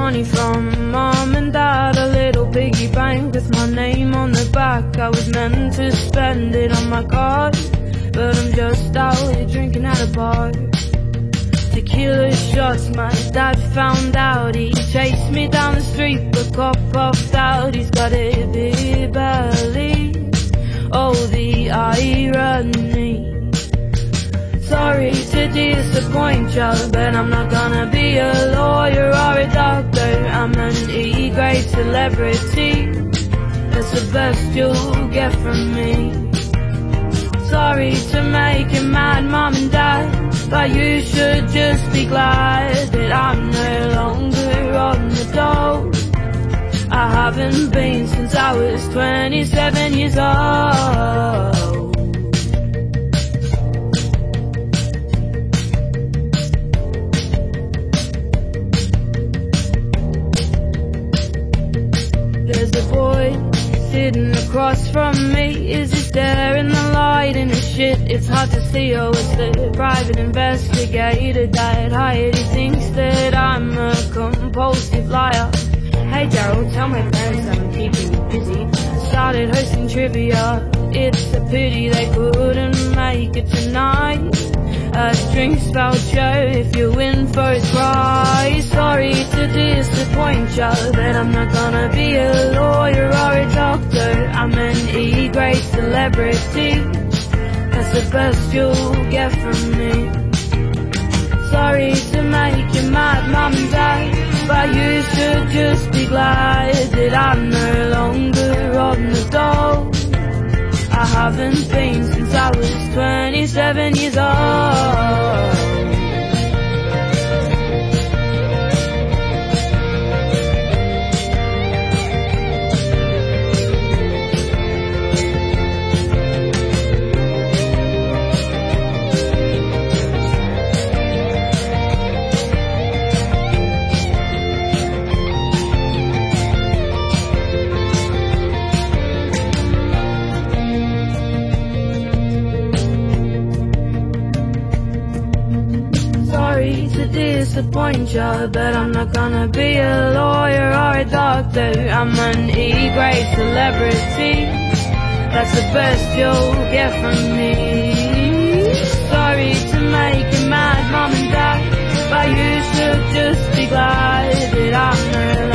money from mom and dad, a little piggy bank with my name on the back. I was meant to spend it on my card, but I'm just out here drinking at a bar. Tequila shots, my dad found out. He chased me down the street, but got puffed out. He's got a big belly, oh the irony. Sorry to disappoint you, but I'm not gonna be a lawyer or a doctor. I'm an E-grade celebrity, that's the best you'll get from me. Sorry to make you mad, mom and dad, but you should just be glad that I'm no longer on the dole. I haven't been since I was 27 years old. There's a boy sitting across from me. Is he staring the light in his shit? It's hard to see. Oh, it's the private investigator that hired. He thinks that I'm a compulsive liar. Hey Daryl, tell my friends I'm keeping you busy. Started hosting trivia, it's a pity they couldn't make it tonight. A drinks voucher if you win first prize. Sorry to disappoint ya, but I'm not gonna be a lawyer or a doctor. I'm an E-grade celebrity, that's the best you'll get from me. Sorry to make you mad, mom and dad, but you should just be glad that I'm no longer on the dole. I haven't been since I was 27 years old. Sorry to disappoint you, but I'm not gonna be a lawyer or a doctor. I'm an E-grade celebrity, that's the best you'll get from me. Sorry to make you mad, mom and dad, but you should just be glad that I'm no